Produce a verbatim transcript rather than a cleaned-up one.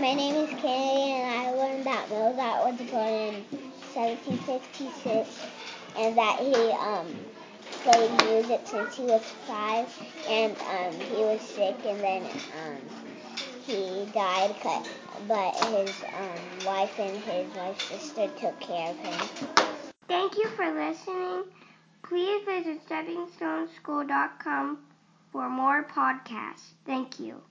my name is Kennedy, and I learned that Mozart was born in seventeen fifty-six, and that he um, played music since he was five, and um, he was sick, and then um, he died, but his um, wife and his wife's sister took care of him. Thank you for listening. Please visit stepping stone school dot com for more podcasts. Thank you.